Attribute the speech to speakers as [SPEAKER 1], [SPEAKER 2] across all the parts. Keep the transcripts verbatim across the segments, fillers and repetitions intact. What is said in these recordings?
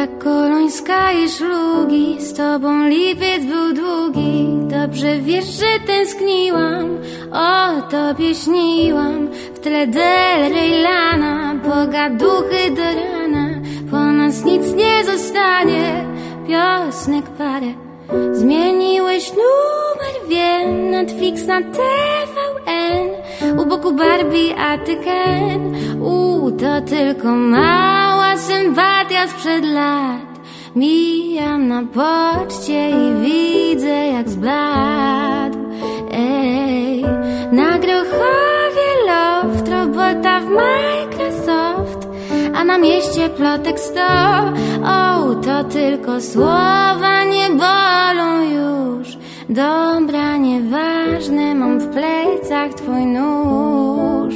[SPEAKER 1] Ta kolońska i szlugi, z tobą lipiec był długi. Dobrze wiesz, że tęskniłam, o tobie śniłam. W tle Del Rey lana, pogaduchy do rana. Po nas nic nie zostanie, piosnek parę. Zmieniłeś numer, wiem, Netflix na T V N. U boku Barbie, a ty Ken. U, to tylko mała sympatia sprzed lat. Mijam na poczcie i widzę, jak zbladł. Ej, na Grochowie loft, robota w Microsoft, a na mieście plotek sto. O, to tylko słowa, nie bolą już. Dobra, nieważne, mam w plecach twój nóż.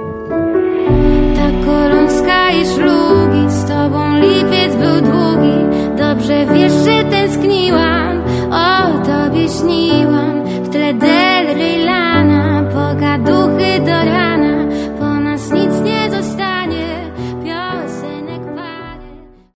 [SPEAKER 1] Ta kolońska i szlugi, z tobą lipiec był długi. Dobrze wiesz, że tęskniłam, o tobie śniłam. W tle Del Rey